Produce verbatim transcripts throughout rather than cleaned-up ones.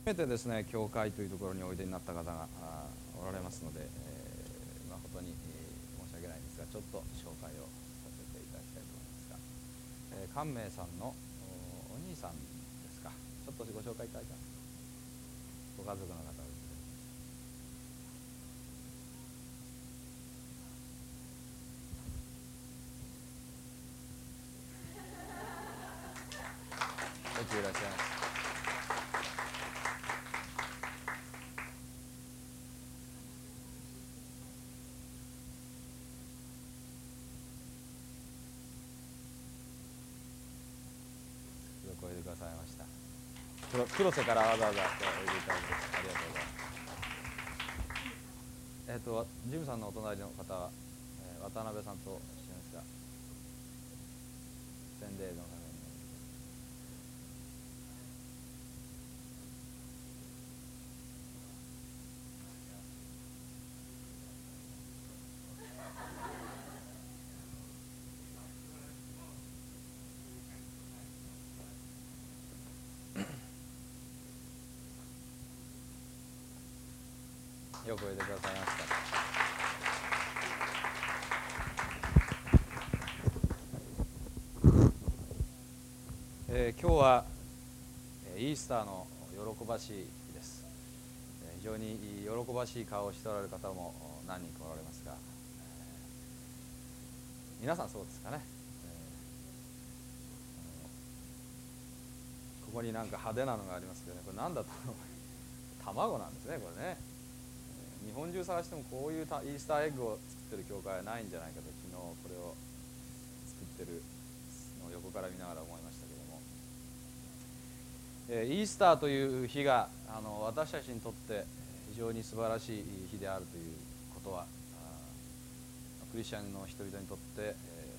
めてですね、教会というところにおいでになった方がおられますので、えー、誠に、えー、申し訳ないんですが、ちょっと紹介をさせていただきたいと思いますが、えー、寛明さんの お, お兄さんですか。ちょっとご紹介いただきます。ご家族の方です。よくいらっしゃいます。よくおいでくださいました。黒瀬からわざわざおいでいただきましてありがとうございます。えっ、ー、とジムさんのお隣の方は、えー、渡辺さんとおっしゃいますが、洗礼のためによくおいでくださいました。えー、今日はイースターの喜ばしい日です。非常に喜ばしい顔をしておられる方も何人かおられますが、えー、皆さんそうですかね。えー、ここになんか派手なのがありますけどね、これ何だと思う卵なんですね、これね。日本中探してもこういうイースターエッグを作ってる教会はないんじゃないかと、昨日これを作ってるのを横から見ながら思いましたけども、えー、イースターという日があの私たちにとって非常に素晴らしい日であるということは、クリスチャンの人々にとって、え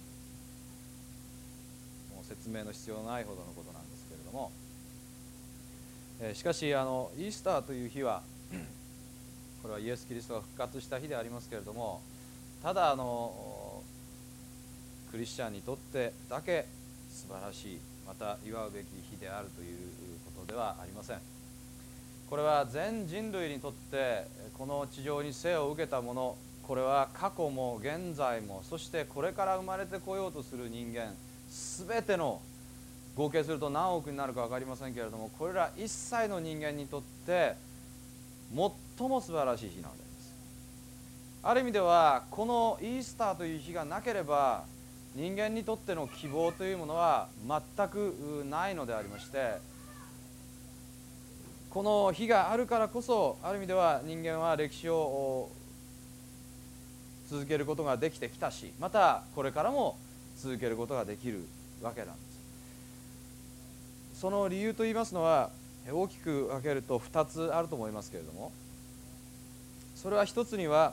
ー、もう説明の必要ないほどのことなんですけれども、えー、しかしあのイースターという日はこれはイエス・キリストが復活した日でありますけれども、ただあのクリスチャンにとってだけ素晴らしい、また祝うべき日であるということではありません。これは全人類にとってこの地上に生を受けたもの、これは過去も現在も、そしてこれから生まれてこようとする人間全ての、合計すると何億になるか分かりませんけれども、これら一切の人間にとって最も素晴らしい日なのです。ある意味ではこのイースターという日がなければ人間にとっての希望というものは全くないのでありまして、この日があるからこそある意味では人間は歴史を続けることができてきたし、またこれからも続けることができるわけなんです。その理由といいますのは大きく分けるとふたつあると思いますけれども、それは一つには、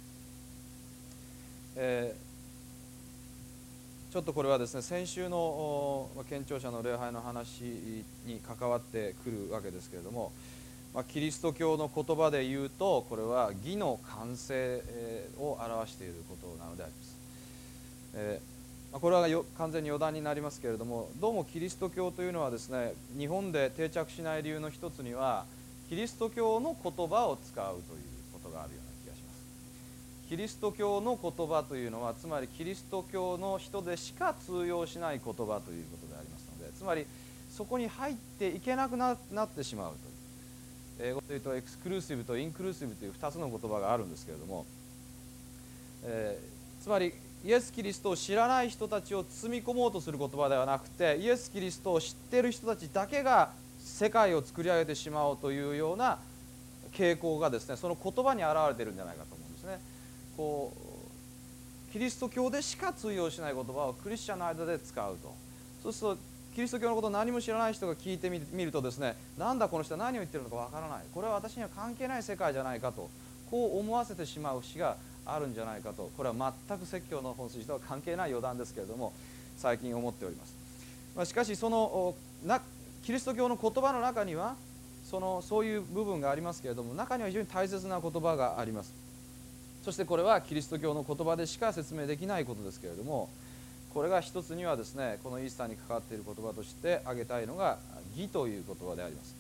えー、ちょっとこれはですね、先週の県庁舎の礼拝の話に関わってくるわけですけれども、まあ、キリスト教の言葉で言うとこれは義の完成を表していることなのであります。えー、これはよ完全に余談になりますけれども、どうもキリスト教というのはですね、日本で定着しない理由の一つにはキリスト教の言葉を使うということがあるような気がします。キリスト教の言葉というのはつまりキリスト教の人でしか通用しない言葉ということでありますので、つまりそこに入っていけなく な, なってしまうという、英語で言うとエクスクルーシブとインクルーシブというふたつの言葉があるんですけれども、えー、つまりイエス・キリストを知らない人たちを包み込もうとする言葉ではなくて、イエス・キリストを知っている人たちだけが世界を作り上げてしまおうというような傾向がですね、その言葉に表れているんじゃないかと思うんですね。こうキリスト教でしか通用しない言葉をクリスチャンの間で使うと、そうするとキリスト教のことを何も知らない人が聞いてみるとですね、なんだこの人は何を言ってるのかわからない、これは私には関係ない世界じゃないかと、こう思わせてしまう節があるんじゃないかと、これは全く説教の本筋とは関係ない余談ですけれども、最近思っております。まあ、しかしそのなキリスト教の言葉の中にはそのそういう部分がありますけれども、中には非常に大切な言葉があります。そしてこれはキリスト教の言葉でしか説明できないことですけれども、これが一つにはですね、このイースターに関わっている言葉として挙げたいのが義という言葉であります。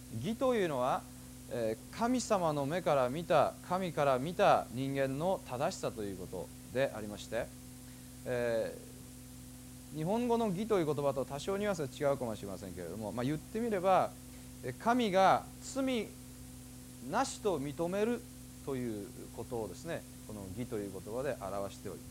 義というのは神様の目から見た、神から見た人間の正しさということでありまして、えー、日本語の義という言葉と多少ニュアンスが違うかもしれませんけれども、まあ、言ってみれば神が罪なしと認めるということをですね、この義という言葉で表しております。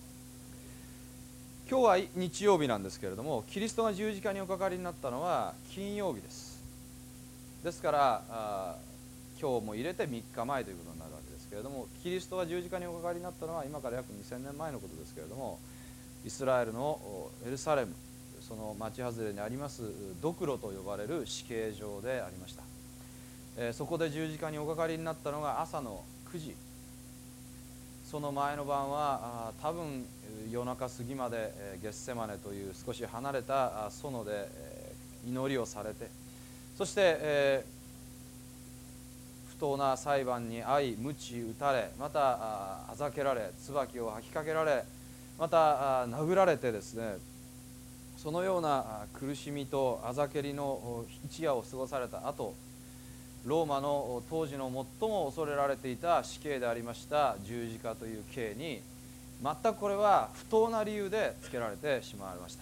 今日は日曜日なんですけれども、キリストが十字架におかかりになったのは金曜日です。ですからあ今日も入れてみっかまえということになるわけですけれども、キリストが十字架におかかりになったのは今から約にせんねんまえのことですけれども、イスラエルのエルサレム、その町外れにありますドクロと呼ばれる死刑場でありました。えー、そこで十字架におかかりになったのが朝のくじ。その前の晩はあ多分夜中過ぎまで、えー、ゲッセマネという少し離れた園で、えー、祈りをされて、そして、えー、不当な裁判に遭い鞭打たれ、またああざけられ、椿を吐きかけられ、またあ殴られてですね、そのような苦しみとあざけりの一夜を過ごされた後、ローマの当時の最も恐れられていた死刑でありました十字架という刑に、全くこれは不当な理由でつけられてしまわれました。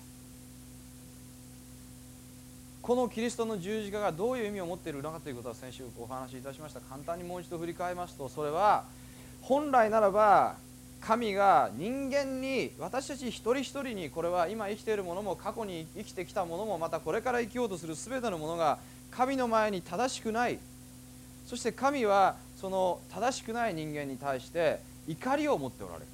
このキリストの十字架がどういう意味を持っているのかということは先週お話しいたしました。簡単にもう一度振り返りますと、それは本来ならば神が人間に、私たち一人一人に、これは今生きているものも過去に生きてきたものもまたこれから生きようとする全てのものが神の前に正しくない、そして神はその正しくない人間に対して怒りを持っておられる。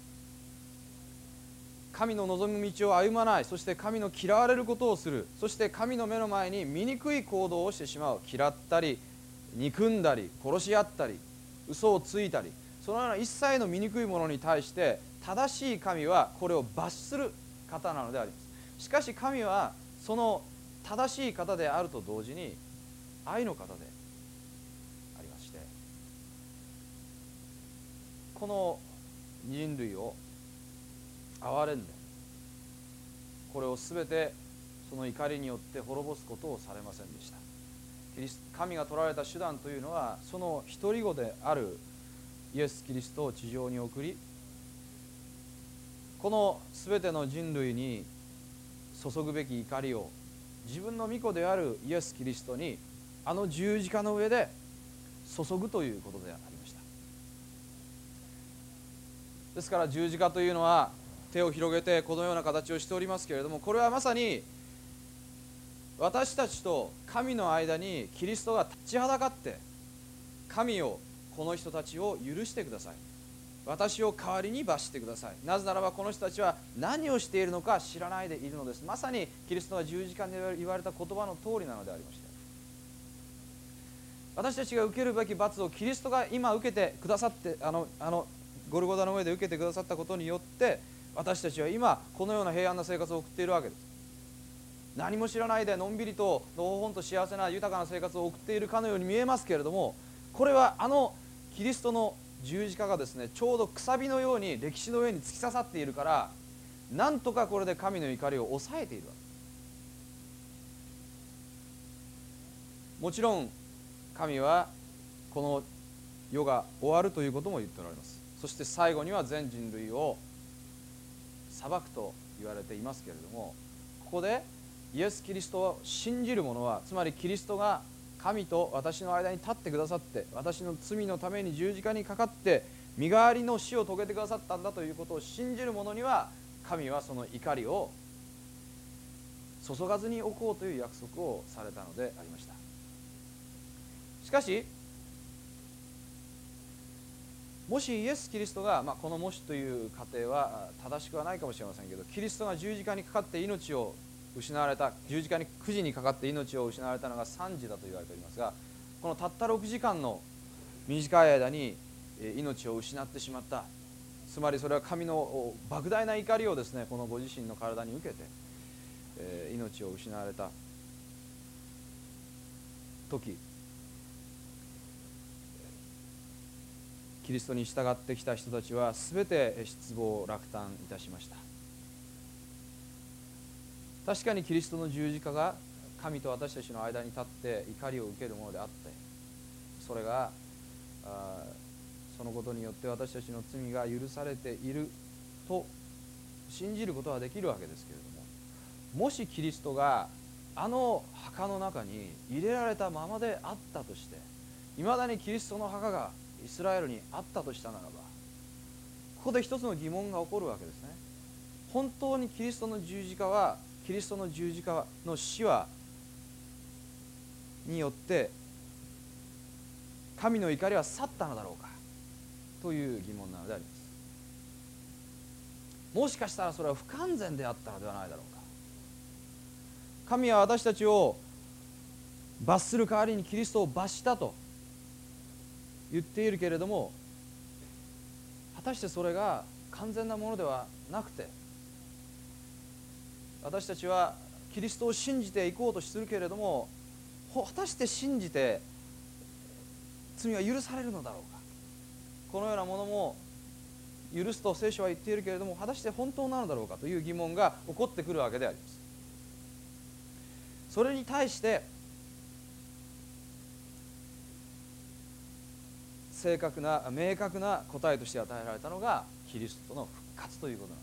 神の望む道を歩まない、そして神の嫌われることをする、そして神の目の前に醜い行動をしてしまう。嫌ったり憎んだり殺し合ったり嘘をついたり、そのような一切の醜いものに対して正しい神はこれを罰する方なのであります。しかし神はその正しい方であると同時に愛の方でありまして、この人類を憐れんで、これをすべてその怒りによって滅ぼすことをされませんでした。神が取られた手段というのは、その一人子であるイエス・キリストを地上に送り、このすべての人類に注ぐべき怒りを自分の御子であるイエス・キリストにあの十字架の上で注ぐということでありました。ですから十字架というのは手を広げてこのような形をしておりますけれども、これはまさに私たちと神の間にキリストが立ちはだかって、神を、この人たちを許してください、私を代わりに罰してください、なぜならばこの人たちは何をしているのか知らないでいるのです。まさにキリストが十字架に言われた言葉の通りなのでありまして、私たちが受けるべき罰をキリストが今受けてくださって、あのあのゴルゴダの上で受けてくださったことによって、私たちは今このような平安な生活を送っているわけです。何も知らないでのんびりとのほほんと幸せな豊かな生活を送っているかのように見えますけれども、これはあのキリストの十字架がですね、ちょうどくさびのように歴史の上に突き刺さっているから、なんとかこれで神の怒りを抑えているわけです。もちろん神はこの世が終わるということも言っておられます。そして最後には全人類を裁くと言われていますけれども、ここでイエス・キリストを信じる者は、つまりキリストが神と私の間に立ってくださって、私の罪のために十字架にかかって身代わりの死を遂げてくださったんだということを信じる者には、神はその怒りを注がずにおこうという約束をされたのでありました。しかしもしイエス・キリストが、まあ、このもしという過程は正しくはないかもしれませんけど、キリストが十字架にかかって命を失われた、十字架にくじにかかって命を失われたのがさんじだと言われておりますが、このたったろくじかんの短い間に命を失ってしまった。つまりそれは神の莫大な怒りをですね、このご自身の体に受けて、えー、命を失われた時、キリストに従ってきた人たちは全て失望落胆いたしました。確かにキリストの十字架が神と私たちの間に立って怒りを受けるものであって、それがあそのことによって私たちの罪が許されていると信じることはできるわけですけれども、もしキリストがあの墓の中に入れられたままであったとして、いまだにキリストの墓がイスラエルにあったとしたならば、ここで一つの疑問が起こるわけですね。本当にキリストの十字架はキリストの十字架の死はによって神の怒りは去ったのだろうかという疑問なのであります。もしかしたらそれは不完全であったのではないだろうか。神は私たちを罰する代わりにキリストを罰したと言っているけれども、果たしてそれが完全なものではなくて、私たちはキリストを信じていこうとするけれども、果たして信じて罪は許されるのだろうか。このようなものも許すと聖書は言っているけれども、果たして本当なのだろうかという疑問が起こってくるわけであります。それに対して正確な明確な答えとして与えられたのがキリストの復活ということなんです。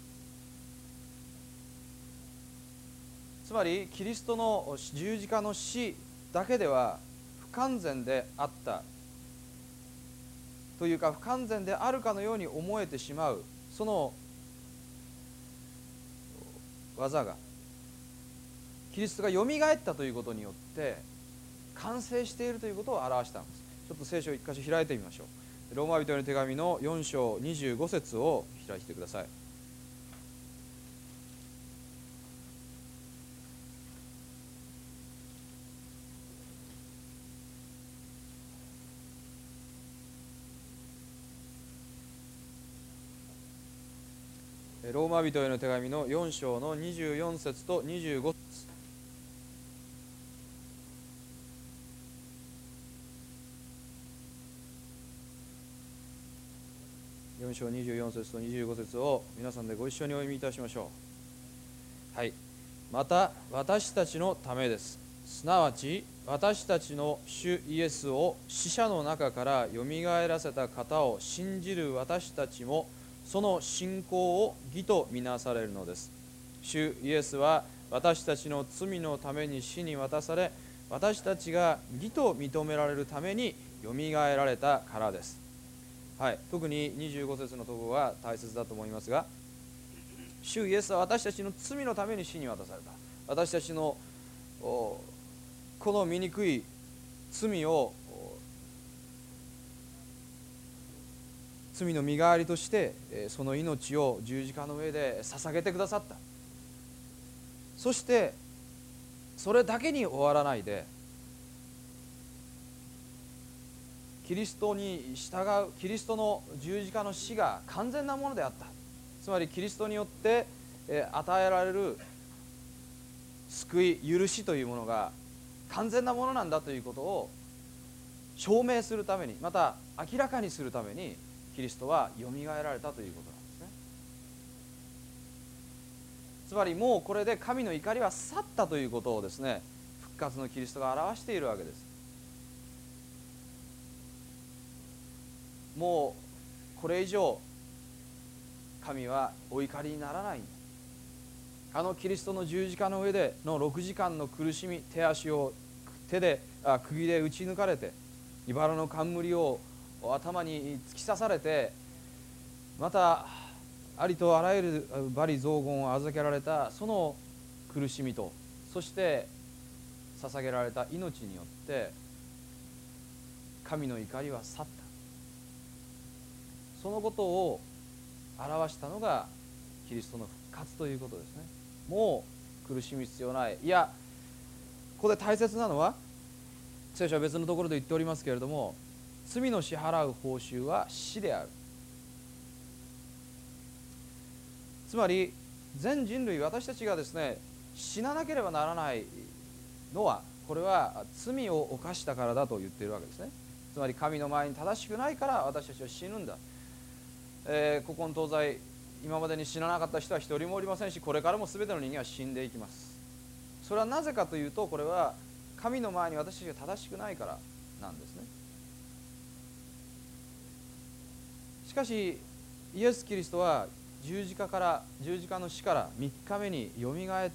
つまりキリストの十字架の死だけでは不完全であったというか、不完全であるかのように思えてしまうその技が、キリストがよみがえったということによって完成しているということを表したんです。ちょっと聖書を一箇所開いてみましょう。ローマ人への手紙のよん章にじゅうご節を開いてください。ローマ人への手紙のよん章のにじゅうよん節とにじゅうご節。よん章にじゅうよん節とにじゅうご節を皆さんでご一緒にお読みいたしましょう。はい。また私たちのためです。すなわち私たちの主イエスを死者の中からよみがえらせた方を信じる私たちもその信仰を義とみなされるのです。主イエスは私たちの罪のために死に渡され、私たちが義と認められるためによみがえられたからです。はい、特ににじゅうご節のところは大切だと思いますが、主イエスは私たちの罪のために死に渡された。私たちのこの醜い罪を罪の身代わりとしてその命を十字架の上で捧げてくださった。そしてそれだけに終わらないで、キリストに従う、キリストの十字架の死が完全なものであった。つまりキリストによって与えられる救い、許しというものが完全なものなんだということを証明するために、また明らかにするためにキリストはよみがえられたということなんですね。つまりもうこれで神の怒りは去ったということをですね、復活のキリストが表しているわけです。もうこれ以上神はお怒りにならない。あのキリストの十字架の上でのろくじかんの苦しみ、手足を手であ釘で打ち抜かれて、茨の冠を頭に突き刺されて、またありとあらゆる罵詈雑言を預けられたその苦しみと、そして捧げられた命によって神の怒りは去った。そのことを表したのがキリストの復活ということですね。もう苦しみ必要ない。いや、ここで大切なのは、聖書は別のところで言っておりますけれども、罪の支払う報酬は死である。つまり全人類、私たちがですね、死ななければならないのは、これは罪を犯したからだと言っているわけですね。つまり神の前に正しくないから私たちは死ぬんだ。えー、古今東西今までに死ななかった人は一人もおりませんし、これからも全ての人間は死んでいきます。そそれはなぜかというと、これは神の前に私たちが正しくないからなんですね。しかしイエス・キリストは十字架から十字架の死からみっかめによみがえって、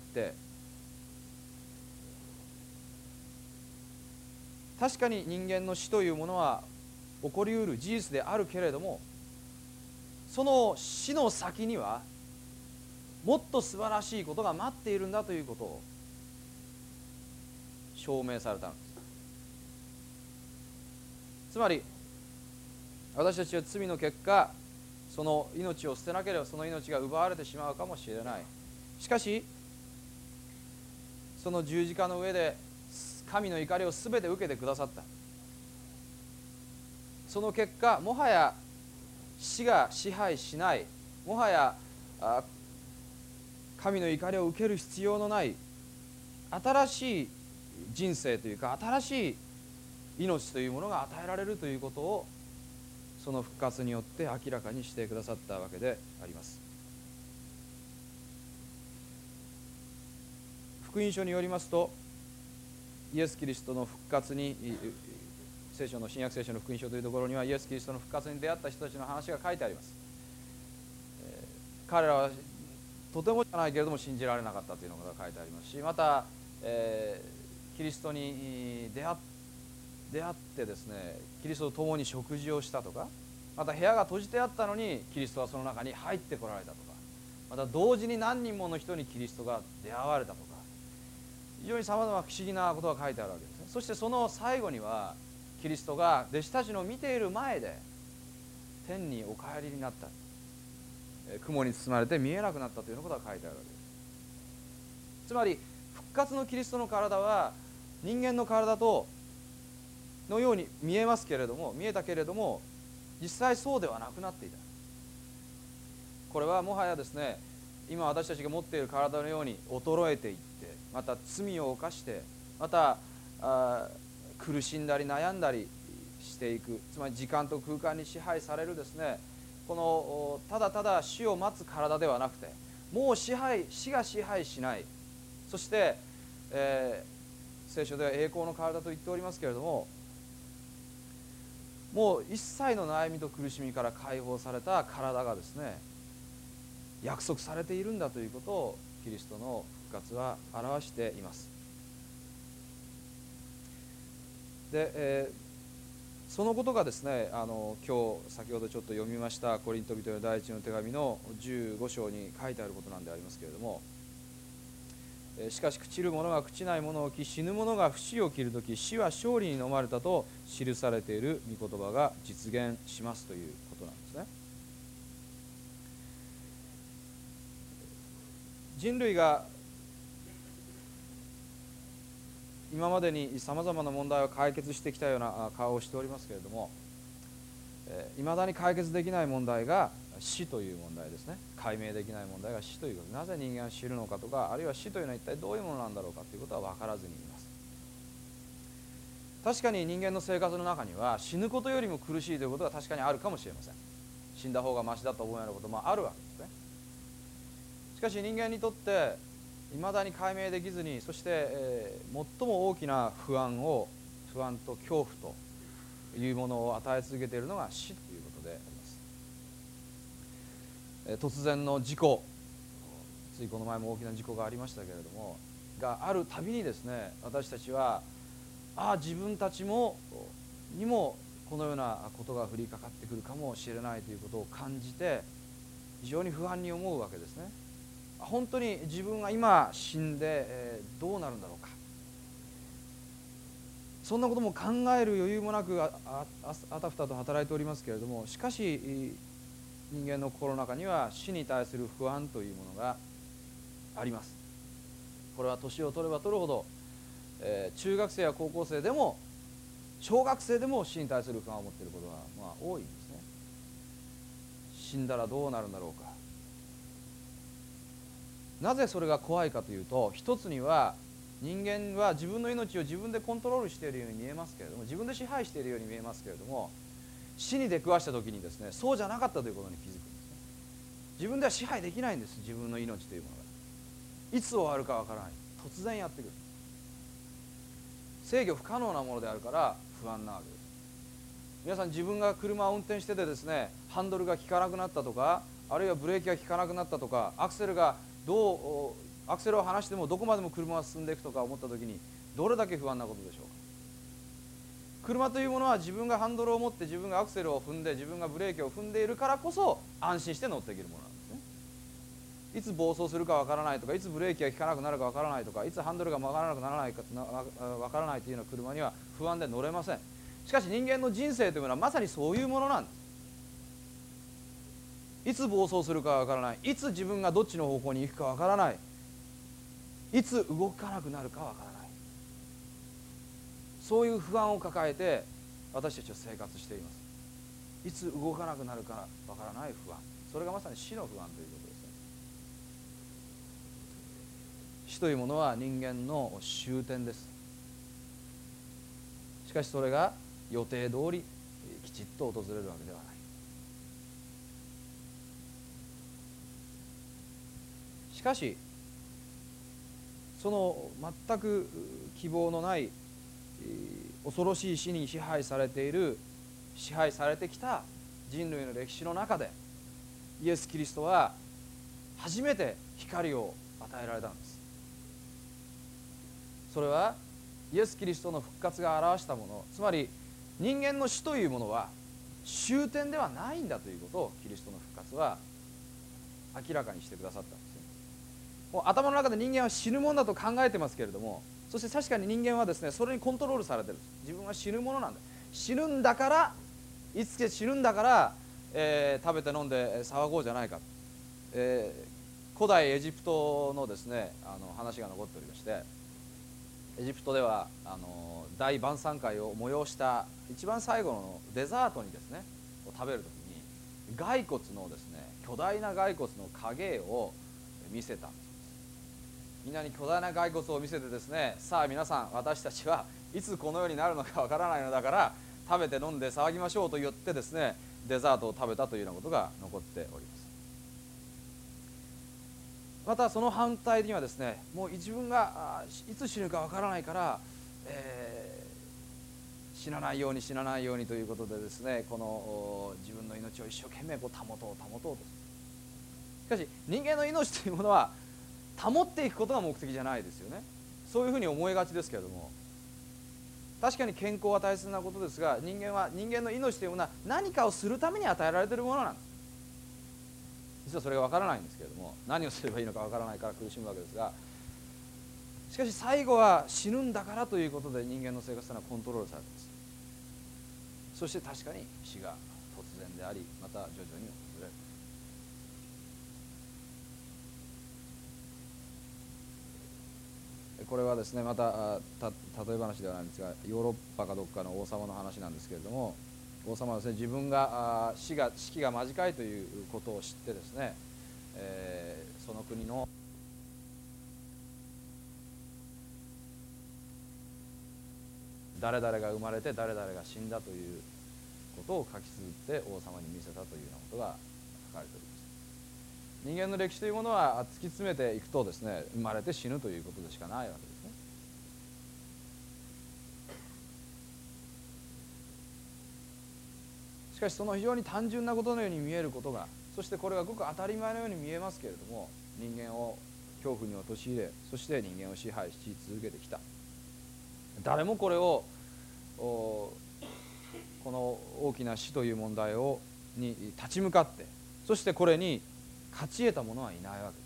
確かに人間の死というものは起こりうる事実であるけれども、その死の先にはもっと素晴らしいことが待っているんだということを証明されたのです。つまり私たちは罪の結果、その命を捨てなければその命が奪われてしまうかもしれない。しかしその十字架の上で神の怒りをすべて受けてくださった。その結果、もはや死が支配しない、もはや神の怒りを受ける必要のない新しい人生というか、新しい命というものが与えられるということを、その復活によって明らかにしてくださったわけであります。福音書によりますと、イエス・キリストの復活に、聖書の新約聖書の福音書というところにはイエス・キリストの復活に出会った人たちの話が書いてあります。えー、彼らはとてもじゃないけれども信じられなかったというのが書いてありますし、また、えー、キリストに出会って出会ってですね、キリストと共に食事をしたとか、また部屋が閉じてあったのにキリストはその中に入ってこられたとか、また同時に何人もの人にキリストが出会われたとか、非常にさまざま不思議なことが書いてあるわけですね。そしてその最後にはキリストが弟子たちの見ている前で天にお帰りになった、雲に包まれて見えなくなったというようなことが書いてあるわけです。つまり復活のキリストの体は人間の体とのように見えますけれども、見えたけれども実際そうではなくなっていた。これはもはやですね、今私たちが持っている体のように衰えていって、また罪を犯して、またあ苦しんだり悩んだりしていく、つまり時間と空間に支配されるですね、このただただ死を待つ体ではなくて、もう支配死が支配しない、そして、えー、聖書では栄光の体と言っておりますけれども、もう一切の悩みと苦しみから解放された体がですね、約束されているんだということをキリストの復活は表しています。で、えー、そのことがですね、あの今日先ほどちょっと読みましたコリント人への第一の手紙のじゅうご章に書いてあることなんでありますけれども、しかし朽ちる者が朽ちないものを着、死ぬ者が不死を着るとき、死は勝利に飲まれたと記されている御言葉が実現しますということなんですね。人類が今までにさまざまな問題を解決してきたような顔をしておりますけれども、いまだに解決できない問題が死という問題ですね。解明できない問題が死ということ、なぜ人間は死ぬのかとか、あるいは死というのは一体どういうものなんだろうかということは分からずにいます。確かに人間の生活の中には死ぬことよりも苦しいということが確かにあるかもしれません。死んだ方がマシだと思うようなこともあるわけですね。しかし人間にとっていまだに解明できずに、そして、えー、最も大きな不安を不安と恐怖というものを与え続けているのが死ということであります。突然の事故、ついこの前も大きな事故がありましたけれども、があるたびにですね、私たちはああ自分たちもにもこのようなことが降りかかってくるかもしれないということを感じて、非常に不安に思うわけですね。本当に自分が今死んで、えー、どうなるんだろうか、そんなことも考える余裕もなく あ, あ, あたふたと働いておりますけれども、しかし人間の心の中には死に対する不安というものがあります。これは年を取れば取るほど、えー、中学生や高校生でも小学生でも死に対する不安を持っていることが、まあ、多いんですね。死んだらどうなるんだろうか。なぜそれが怖いかというと、一つには人間は自分の命を自分でコントロールしているように見えますけれども、自分で支配しているように見えますけれども、死に出くわした時にですね、そうじゃなかったということに気づくんですね。自分では支配できないんです。自分の命というものがいつ終わるかわからない。 突然やってくる。制御不可能なものであるから不安なわけです。皆さん、自分が車を運転しててですね、ハンドルが効かなくなったとか、あるいはブレーキが効かなくなったとか、アクセルがどうアクセルを離してもどこまでも車は進んでいくとか思った時に、どれだけ不安なことでしょうか。車というものは自分がハンドルを持って自分がアクセルを踏んで自分がブレーキを踏んでいるからこそ安心して乗っていけるものなんですね。いつ暴走するかわからないとか、いつブレーキが効かなくなるかわからないとか、いつハンドルが曲がらなくならないかわからないというような車には不安で乗れません。しかし人間の人生というのはまさにそういうものなんです。いつ暴走するかわからない、いつ自分がどっちの方向に行くかわからない、いつ動かなくなるかわからない、そういう不安を抱えて私たちは生活しています。いつ動かなくなるかわからない不安、それがまさに死の不安ということですね。死というものは人間の終点です。しかしそれが予定通りきちっと訪れるわけではない。しかしその全く希望のない恐ろしい死に支配されている支配されてきた人類の歴史の中で、イエス・キリストは初めて光を与えられたんです。それはイエス・キリストの復活が表したもの、つまり人間の死というものは終点ではないんだということをキリストの復活は明らかにしてくださったんですね。もう頭の中で人間は死ぬものだと考えてますけれども、そして確かに人間はですね、それにコントロールされてるんです。自分は死ぬものなんだ、死ぬんだから、いつか死ぬんだから、えー、食べて飲んで騒ごうじゃないか、えー、古代エジプトのですねあの話が残っておりまして、エジプトではあの大晩餐会を催した一番最後のデザートにですね食べるときに、骸骨のですね巨大な骸骨の影絵を見せたんです。みんなに巨大な骸骨を見せてですね、さあ皆さん、私たちはいつこのようになるのかわからないのだから食べて飲んで騒ぎましょうと言ってですね、デザートを食べたというようなことが残っております。またその反対にはですね、もう自分がいつ死ぬかわからないから、えー、死なないように死なないようにということでですね、この自分の命を一生懸命こう保とう保とうとする。しかし人間の命というものは保っていくことが目的じゃないですよね。そういうふうに思いがちですけれども、確かに健康は大切なことですが、人間は人間の命というものは何かをするために与えられているものなんです。実はそれがわからないんですけれども、何をすればいいのかわからないから苦しむわけですが、しかし最後は死ぬんだからということで人間の生活というのはコントロールされています。そして確かに死が突然であり、また徐々に訪れる。これはですね、またた例え話ではないんですが、ヨーロッパかどっかの王様の話なんですけれども、王様はですね、自分が死が死期が間近いということを知ってですね、えー、その国の誰々が生まれて誰々が死んだということを書き綴って王様に見せたというようなことが書かれております。人間の歴史というものは突き詰めていくとですね、生まれて死ぬということでしかないわけですね。しかしその非常に単純なことのように見えることが、そしてこれがごく当たり前のように見えますけれども、人間を恐怖に陥れ、そして人間を支配し続けてきた。誰もこれをこの大きな死という問題をに立ち向かって、そしてこれに勝ち得た者はいないわけです。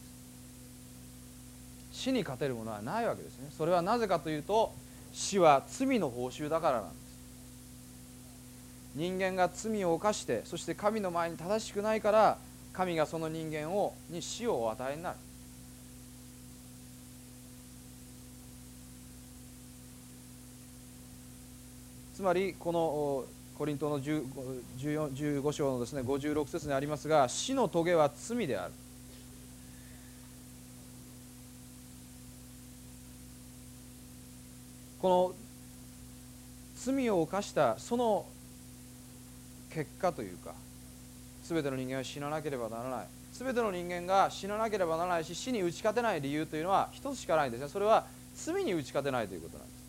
死に勝てるものはないわけですね。それはなぜかというと、死は罪の報酬だからなんです。人間が罪を犯して、そして神の前に正しくないから、神がその人間をに死をお与えになる。つまりこのコリントのじゅうよん、じゅうご章のですねごじゅうろく節にありますが、死の棘は罪である。この罪を犯したその結果というか、全ての人間は死ななければならない。 全ての人間が死ななければならないし、死に打ち勝てない理由というのは一つしかないんですね。それは罪に打ち勝てないということなんです。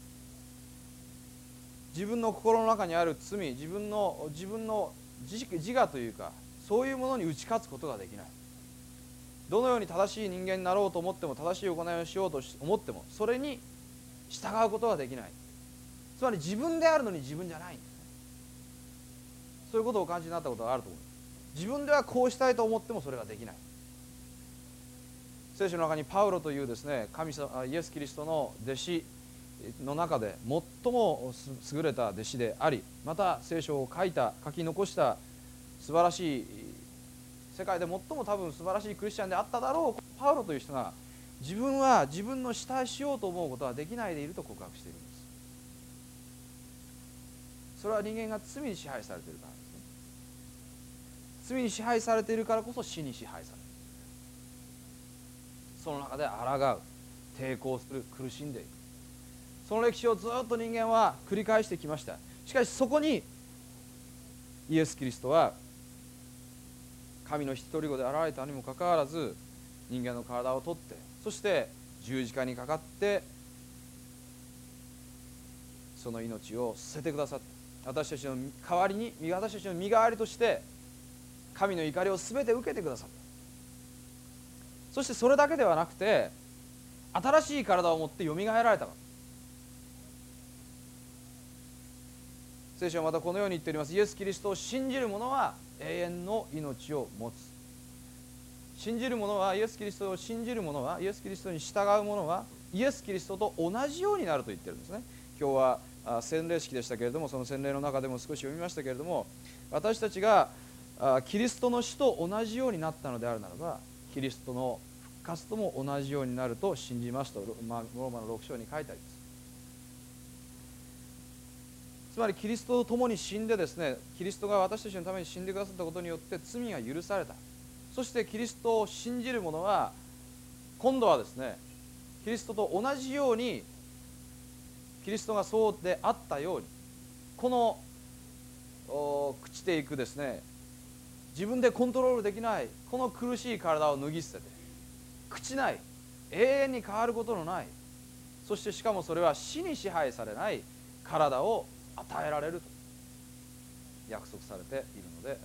自分の心の中にある罪、自分の自分の自自我というか、そういうものに打ち勝つことができない。どのように正しい人間になろうと思っても、正しい行いをしようと思っても、それに従うことができない。つまり自分であるのに自分じゃないんですね。そういうことをお感じになったことがあると思います。自分ではこうしたいと思ってもそれができない。聖書の中にパウロというですね、神様イエス・キリストの弟子の中で最も優れた弟子であり、また聖書を書いた書き残した素晴らしい、世界で最も多分素晴らしいクリスチャンであっただろうパウロという人が、自分は自分の主体しようと思うことはできないでいると告白しているんです。それは人間が罪に支配されているからですね。罪に支配されているからこそ死に支配される。その中で抗う、抵抗する、苦しんでいく、その歴史をずっと人間は繰り返してきました。しかしそこにイエス・キリストは神の一人子で現れたにもかかわらず、人間の体を取って、そして十字架にかかってその命を捨ててくださった。私たちの代わりに、私たちの身代わりとして神の怒りを全て受けてくださった。そしてそれだけではなくて、新しい体を持ってよみがえられたから。聖書はまたこのように言っております。イエス・キリストを信じる者は永遠の命を持つ。信じる者は、イエス・キリストを信じる者は、イエス・キリストに従う者はイエス・キリストと同じようになると言ってるんですね。今日はあ洗礼式でしたけれども、その洗礼の中でも少し読みましたけれども、私たちがあキリストの死と同じようになったのであるならば、キリストの復活とも同じようになると信じますと、ローマのろく章に書いてあります。つまりキリストと共に死んでですね、キリストが私たちのために死んでくださったことによって罪が許された。そしてキリストを信じる者は今度はですね、キリストと同じように、キリストがそうであったように、この朽ちていくですね、自分でコントロールできないこの苦しい体を脱ぎ捨てて、朽ちない、永遠に変わることのない、そしてしかもそれは死に支配されない体を与えられると約束されているのであります。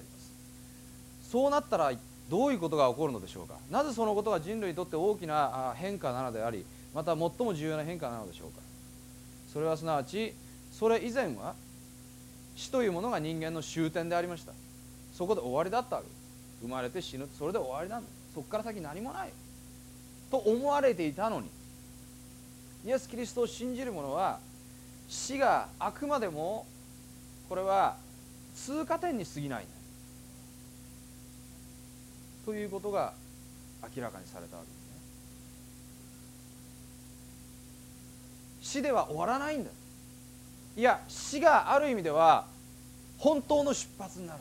そうなったらどういうことが起こるのでしょうか。なぜそのことが人類にとって大きな変化なのであり、また最も重要な変化なのでしょうか。それはすなわち、それ以前は死というものが人間の終点でありました。そこで終わりだったわけです。生まれて死ぬ、それで終わりなんだ、そこから先何もないと思われていたのに、イエス・キリストを信じる者は、死があくまでもこれは通過点に過ぎないんだということが明らかにされたわけですね。死では終わらないんだ。いや、死がある意味では本当の出発になる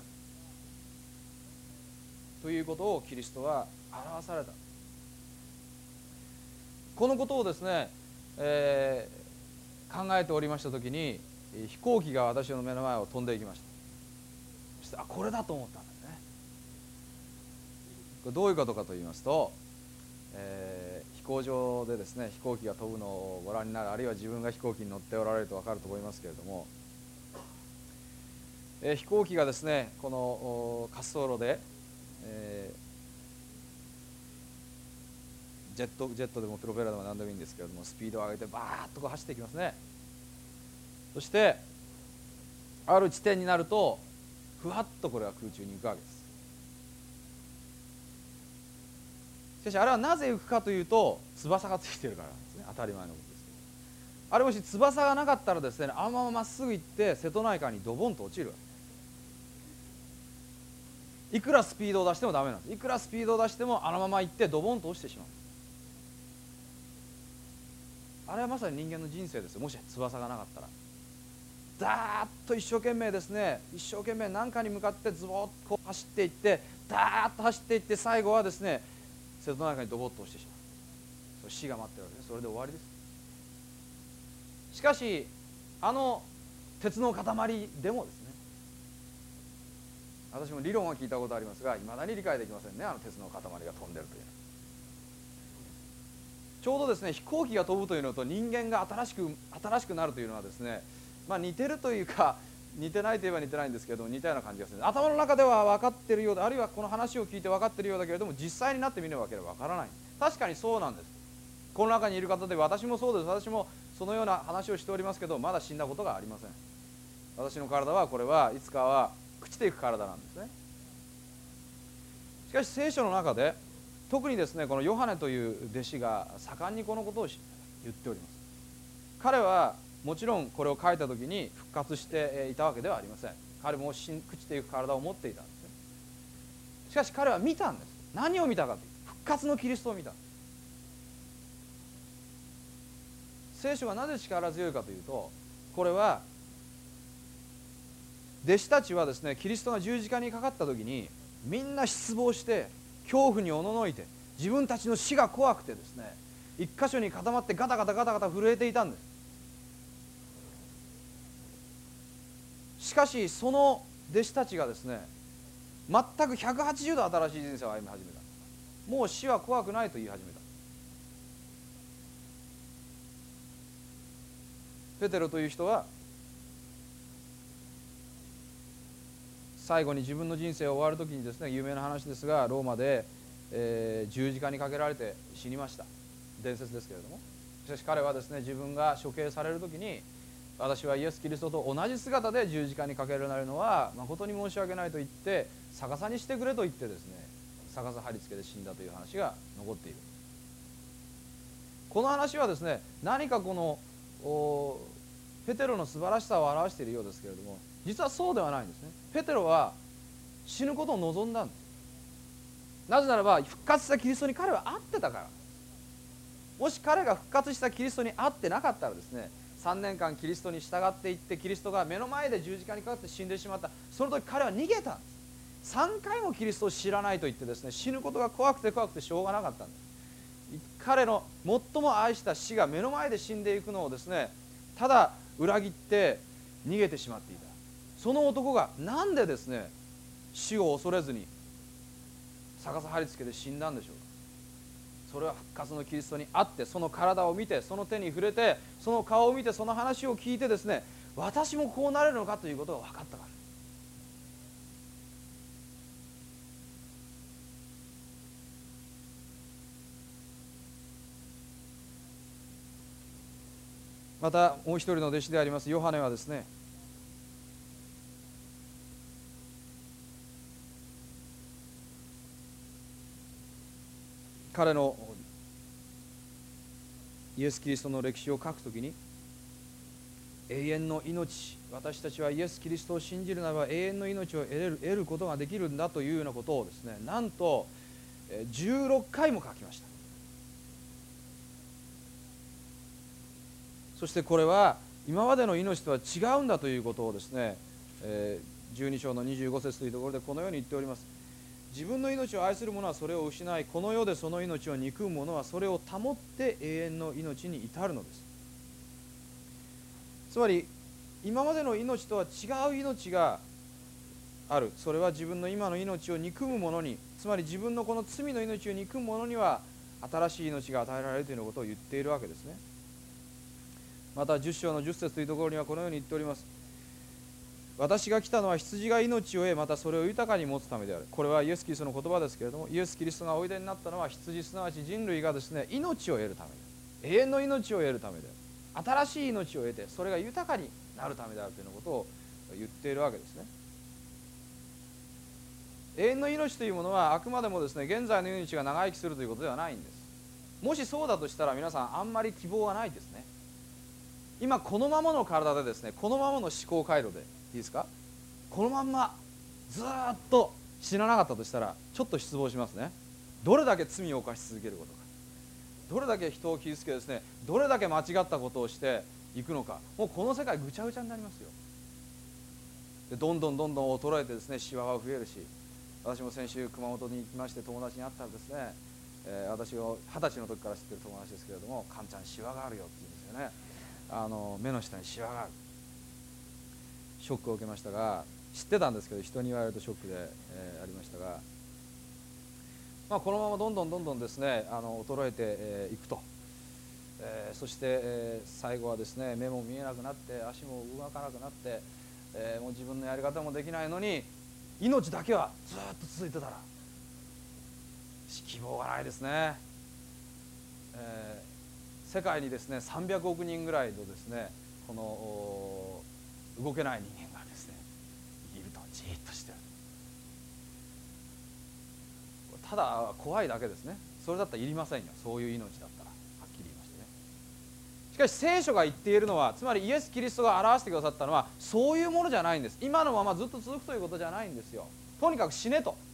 ということをキリストは表された。このことをですね、えー考えておりましたときに、飛行機が私の目の前を飛んでいきました。そしてあ、これだと思ったんですね。これどういうことかと言いますと、えー飛行場でですね、飛行機が飛ぶのをご覧になる、あるいは自分が飛行機に乗っておられると分かると思いますけれども、えー飛行機がですね、この滑走路で、えージェット、ジェットでもプロペラでも何でもいいんですけれども、スピードを上げてバーッとこう走っていきますね。そしてある地点になるとふわっとこれは空中に浮くわけです。しかしあれはなぜ浮くかというと、翼がついているからなんですね。当たり前のことですけど、あれもし翼がなかったらですね、あのまままっすぐ行って瀬戸内海にドボンと落ちるわけ。いくらスピードを出してもダメなんです。いくらスピードを出してもあのまま行ってドボンと落ちてしまう。あれはまさに人間の人生ですよ。もし翼がなかったら、ダーッと一生懸命ですね、一生懸命何かに向かってズボッとこう走っていって、ダーッと走っていって、最後はですね、瀬戸内海にドボッと落ちてしまう。それ死が待ってるわけです。それで終わりです。しかしあの鉄の塊でもですね、 私も理論は聞いたことありますが、いまだに理解できませんね、あの鉄の塊が飛んでるというのは。ちょうどですね、飛行機が飛ぶというのと人間が新しく新しくなるというのはですね、まあ、似てるというか似てないといえば似てないんですけど、似たような感じがする。頭の中では分かっているようで、あるいはこの話を聞いて分かっているようだけれども、実際になってみるわけでは分からない。確かにそうなんです。この中にいる方で、私もそうです。私もそのような話をしておりますけど、まだ死んだことがありません。私の体はこれはいつかは朽ちていく体なんですね。しかし聖書の中で特にですね、このヨハネという弟子が盛んにこのことを言っております。彼はもちろんこれを書いた時に復活していたわけではありません。彼も朽ちていく体を持っていたんですね。しかし彼は見たんです。何を見たかというと、復活のキリストを見た。聖書がなぜ力強いかというと、これは弟子たちはですね、キリストが十字架にかかった時にみんな失望して恐怖におののいて、自分たちの死が怖くてですね、一箇所に固まってガタガタガタガタ震えていたんです。しかしその弟子たちがですね、全くひゃくはちじゅうど新しい人生を歩み始めた。もう死は怖くないと言い始めた。ペテロという人は最後に自分の人生を終わる時にですね、有名な話ですが、ローマで、えー、十字架にかけられて死にました。伝説ですけれども、しかし彼はですね、自分が処刑される時に、私はイエス・キリストと同じ姿で十字架にかけられるのは誠に申し訳ないと言って、逆さにしてくれと言ってですね、逆さ貼り付けで死んだという話が残っている。この話はですね、何かこのペテロの素晴らしさを表しているようですけれども、実はそうではないんですね。ペテロは死ぬことを望んだんです。なぜならば復活したキリストに彼は会ってたから。もし彼が復活したキリストに会ってなかったらですね、さんねんかんキリストに従っていって、キリストが目の前で十字架にかかって死んでしまった。その時彼は逃げたんです。さんかいもキリストを知らないと言ってですね、死ぬことが怖くて怖くてしょうがなかったんです。彼の最も愛した死が目の前で死んでいくのをですね、ただ裏切って逃げてしまっていた。その男がなんでですね、死を恐れずに逆さ貼り付けで死んだんでしょうか。それは復活のキリストに会って、その体を見て、その手に触れて、その顔を見て、その話を聞いてですね、私もこうなれるのかということが分かったから。またもう一人の弟子でありますヨハネはですね、彼のイエス・キリストの歴史を書くときに、永遠の命、私たちはイエス・キリストを信じるならば永遠の命を得る、得ることができるんだというようなことをですね、なんとじゅうろっかいも書きました。そしてこれは今までの命とは違うんだということをですね、じゅうに章のにじゅうご節というところでこのように言っております。自分の命を愛する者はそれを失い、この世でその命を憎む者はそれを保って永遠の命に至るのです。つまり今までの命とは違う命がある。それは自分の今の命を憎む者に、つまり自分のこの罪の命を憎む者には新しい命が与えられるというようなことを言っているわけですね。またじゅっ章のじゅっ節というところにはこのように言っております。私が来たのは羊が命を得、またそれを豊かに持つためである。これはイエス・キリストの言葉ですけれども、イエス・キリストがおいでになったのは羊、すなわち人類がですね、命を得るためである。永遠の命を得るためである。新しい命を得て、それが豊かになるためであるというようなことを言っているわけですね。永遠の命というものはあくまでもですね、現在の命が長生きするということではないんです。もしそうだとしたら皆さんあんまり希望はないですね。今このままの体でですね、このままの思考回路でいいですか、このまんまずっと死ななかったとしたらちょっと失望しますね。どれだけ罪を犯し続けることか、どれだけ人を傷つけですね、どれだけ間違ったことをしていくのか。もうこの世界ぐちゃぐちゃになりますよ。でどんどんどんどん衰えてですね、シワが増えるし、私も先週熊本に行きまして友達に会ったらですね、えー、私を二十歳の時から知ってる友達ですけれども、カンちゃんシワがあるよって言うんですよね。あの目の下にシワがある。ショックを受けましたが、 知ってたんですけど、人に言われるとショックで、えーありましたが、まあ、このままどんどんどんどんですねあの衰えてい、えー、くと、えーそして、えー最後はですね目も見えなくなって足も動かなくなって、えーもう自分のやり方もできないのに命だけはずっと続いてたら希望がないですね。えー世界にですねさんびゃくおくにんぐらいのですねこのお動けない人間がですねいると、じーっとしてる。ただ怖いだけですね。それだったらいりませんよ、そういう命だったら、はっきり言いましてね。しかし聖書が言っているのは、つまりイエス・キリストが表してくださったのはそういうものじゃないんです。今のままずっと続くということじゃないんですよ。とにかく死ねと、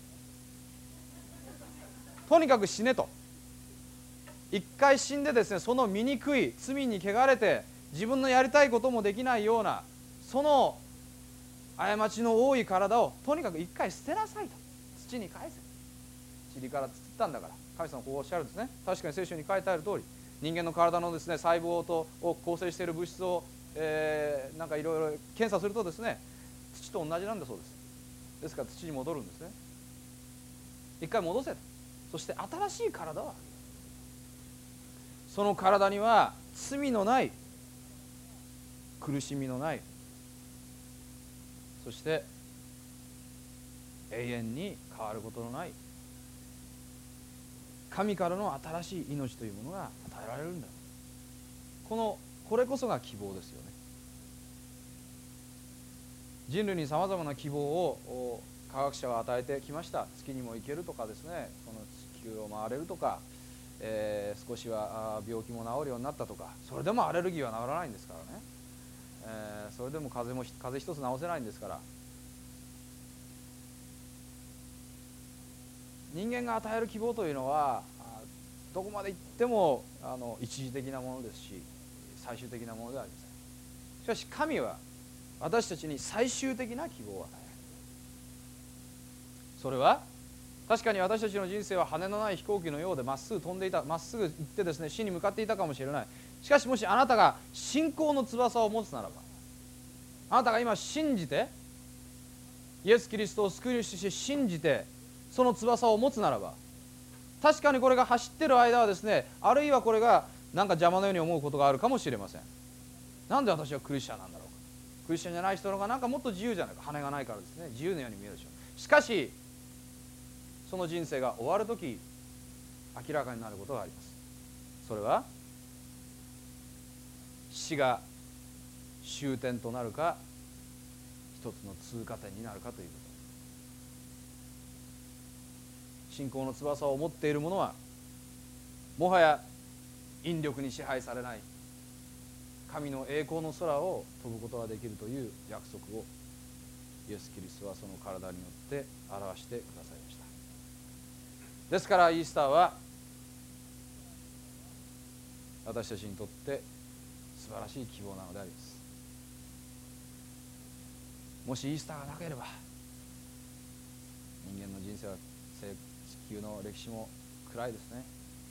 とにかく死ねと。一回死んでですね、その醜い罪に汚れて自分のやりたいこともできないようなその過ちの多い体をとにかく一回捨てなさいと。土に返せ、塵から作ったんだから。神様はこうおっしゃるんですね。確かに聖書に書いてある通り、人間の体のですね細胞とを構成している物質を、えー、なんかいろいろ検査するとですね土と同じなんだそうです。ですから土に戻るんですね。一回戻せと。そして新しい体は、その体には罪のない、苦しみのない、そして永遠に変わることのない神からの新しい命というものが与えられるんだ。このこれこそが希望ですよね。人類にさまざまな希望を科学者は与えてきました。月にも行けるとかですね、この地球を回れるとか、えー、少しは病気も治るようになったとか。それでもアレルギーは治らないんですからね、えー、それでも風邪も風邪一つ治せないんですから。人間が与える希望というのはどこまで行ってもあの一時的なものですし、最終的なものではありません。しかし神は私たちに最終的な希望を与えられる。それは確かに私たちの人生は羽のない飛行機のようでまっすぐ飛んでいた、まっすぐ行ってですね死に向かっていたかもしれない。しかしもしあなたが信仰の翼を持つならば、あなたが今信じてイエス・キリストを救い主として信じてその翼を持つならば、確かにこれが走ってる間はですね、あるいはこれがなんか邪魔のように思うことがあるかもしれません。なんで私はクリスチャンなんだろうか。クリスチャンじゃない人の方がなんかもっと自由じゃないか。羽がないからですね、自由のように見えるでしょう。しかしその人生が終わるとき明らかになることがあります。それは死が終点となるか一つの通過点になるかということ。信仰の翼を持っている者はもはや引力に支配されない神の栄光の空を飛ぶことができるという約束をイエス・キリストはその体によって表してくださいました。ですからイースターは私たちにとって素晴らしい希望なのであります。もしイースターがなければ人間の人生は地球の歴史も暗いですね。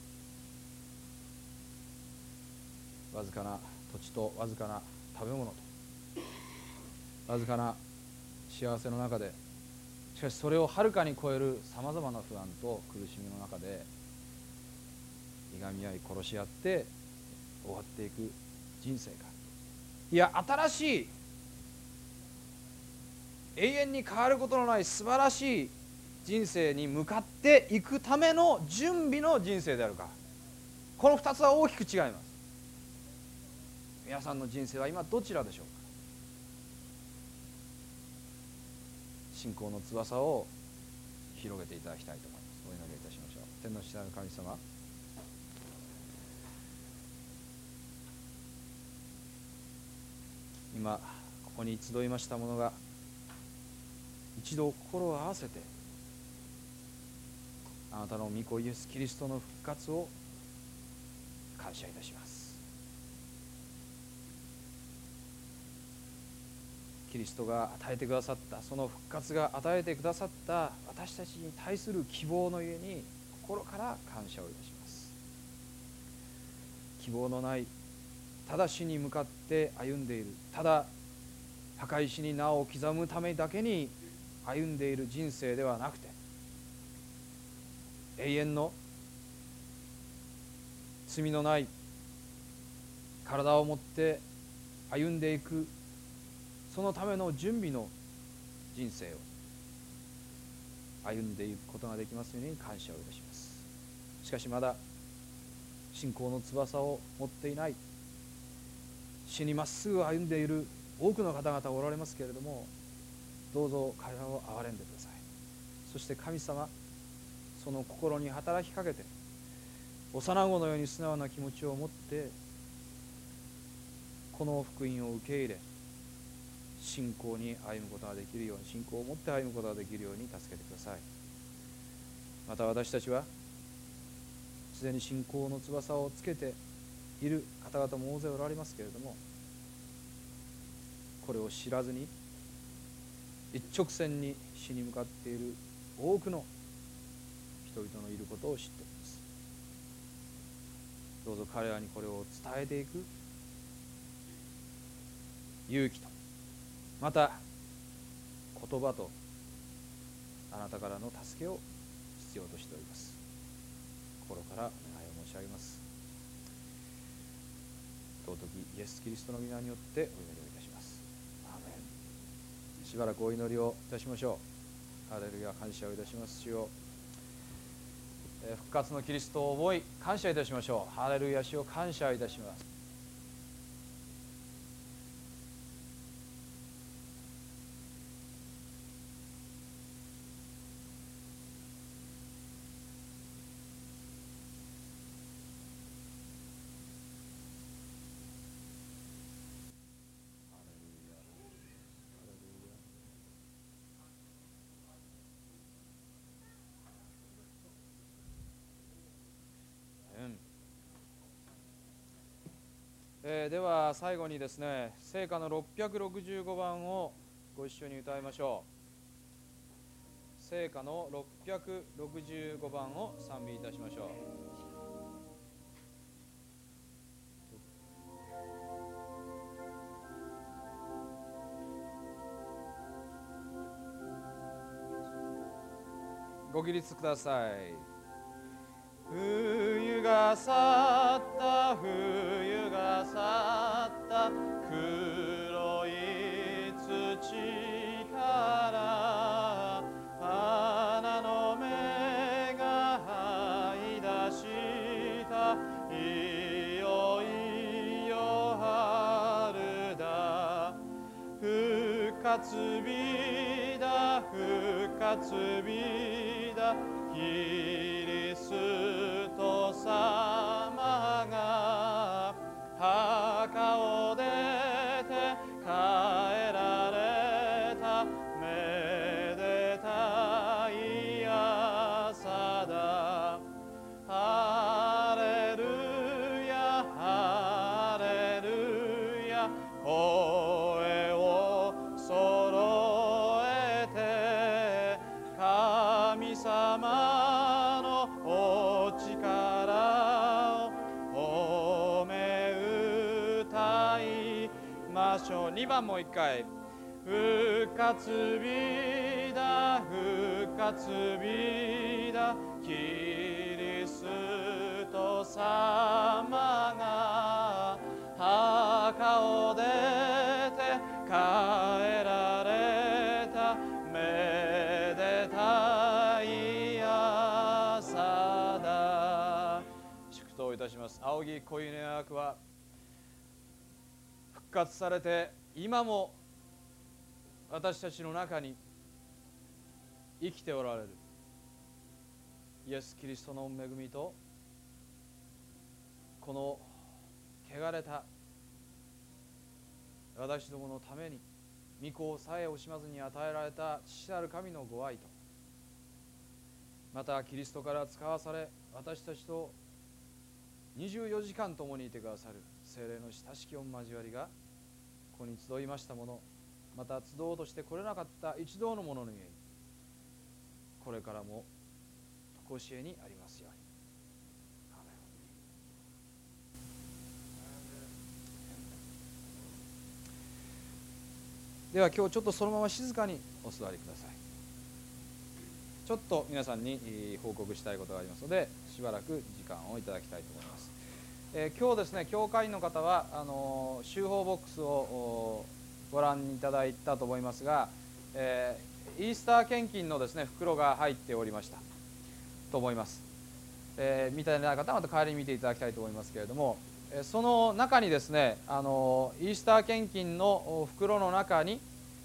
わずかな土地とわずかな食べ物とわずかな幸せの中で、しかしそれをはるかに超えるさまざまな不安と苦しみの中でいがみ合い殺し合って終わっていく人生か、いや新しい永遠に変わることのない素晴らしい人生に向かっていくための準備の人生であるか、このふたつは大きく違います。皆さんの人生は今どちらでしょうか。信仰の翼を広げていただきたいと思います。お祈りいたしましょう。天の父なる神様、今ここに集いました者が一度心を合わせてあなたの御子イエス・キリストの復活を感謝いたします。キリストが与えてくださったその復活が与えてくださった私たちに対する希望のゆえに心から感謝をいたします。希望のない、ただ死に向かって歩んでいる、ただ墓石に名を刻むためだけに歩んでいる人生ではなくて、永遠の罪のない体を持って歩んでいく、そのための準備の人生を歩んでいくことができますように感謝をいたします。しかしまだ信仰の翼を持っていない、死にまっすぐ歩んでいる多くの方々おられますけれども、どうぞ彼らを憐れんでください。そして神様、その心に働きかけて、幼子のように素直な気持ちを持ってこの福音を受け入れ、信仰に歩むことができるように、信仰を持って歩むことができるように助けてください。また私たちはすでに信仰の翼をつけている方々も大勢おられますけれども、これを知らずに一直線に死に向かっている多くの人々のいることを知っています。どうぞ彼らにこれを伝えていく勇気と、また言葉と、あなたからの助けを必要としております。心からお願いを申し上げます。尊きイエス・キリストの皆によってお祈りをいたします。アーメン。しばらくお祈りをいたしましょう。ハレルヤ、感謝をいたします。主よ、復活のキリストを覚え感謝いたしましょう。ハレルヤ、主を感謝いたします。えー、では最後にですね、聖歌のろっぴゃくろくじゅうごばんをご一緒に歌いましょう。聖歌のろっぴゃくろくじゅうごばんを賛美いたしましょう。ご起立ください。冬が去った冬が去った黒い土から花の芽が這い出したいよいよ春だ。復活日だ復活日だ。キリスト様が墓を出て帰られた。めでたい朝だ。ハレルヤハレルヤ。声を揃えて神様のお力を褒め歌いましょう。にばんもう一回。復活日だ復活日だ。キリスト様が墓を出て帰られた。めでたい朝だ。祝祷いたします。仰ぎ恋の役は復活されて今も私たちの中に生きておられるイエス・キリストの恵みと、この汚れた私どものために御子さえ惜しまずに与えられた父なる神のご愛と、またキリストから使わされ私たちとにじゅうよじかん共にいてくださる聖霊の親しき御交わりがここに集いましたもの、また集おうとして来れなかった一同の者のゆえに、これからも常しえにありますように。ででは今日ちょっとそのまま静かにお座りください。ちょっと皆さんに報告したいことがありますので、しばらく時間をいただきたいと思います。えー、今日ですね、教会員の方はあの集報ボックスをご覧いただいたと思いますが、えー、イースター献金のですね袋が入っておりましたと思います。えー、見たいな方はまた帰りに見ていただきたいと思いますけれども、その中にですね、あのイースター献金の袋の中に、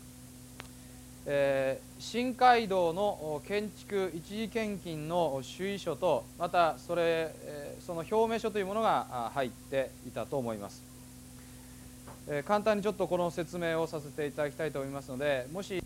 えー、新街道の建築一時献金の主意書と、またそれ、えー、その表明書というものが入っていたと思います。えー、簡単にちょっとこの説明をさせていただきたいと思いますので、もし